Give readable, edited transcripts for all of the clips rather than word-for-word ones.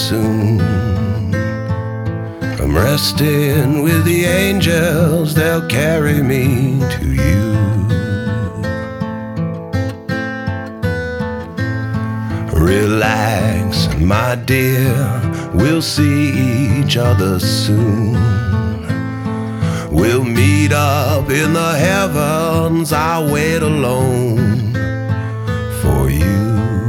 soon. I'm resting with the angels, they'll carry me to you. Relax, my dear, we'll see each other soon. We'll meet up in the heavens, I'll wait alone for you.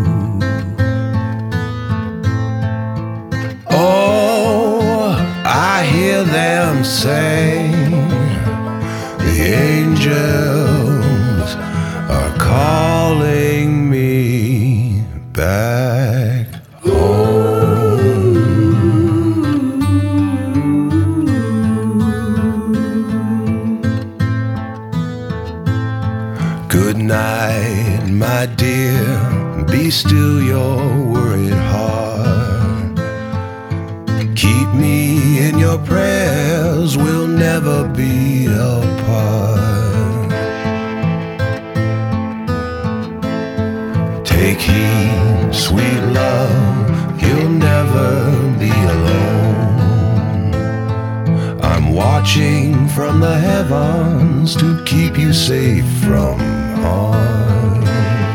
Oh, I hear them sing, the angels are calling me back home. Good night, my dear, be still your worried heart. Keep me in your prayers, we'll never be apart. Take heed, sweet love, you'll never be alone. I'm watching from the heavens to keep you safe from harm.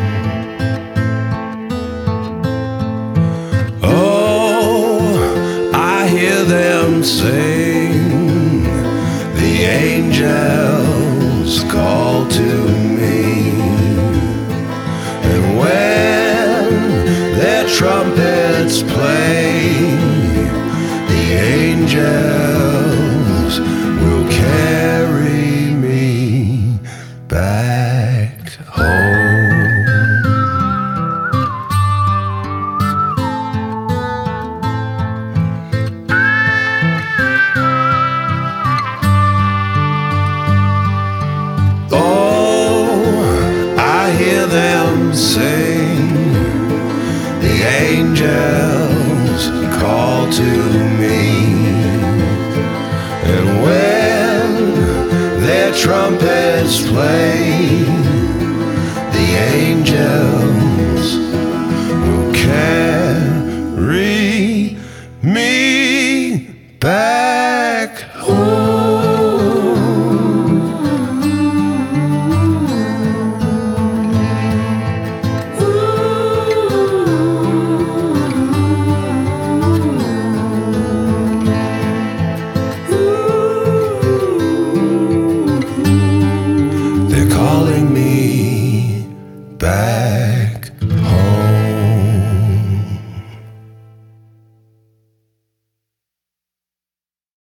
Oh, I hear them sing, the angels call to me. And when their trumpets play, the angels will carry me back home. Oh, I hear them sing, the angels call to me. And when their trumpets play, the angels will carry me back.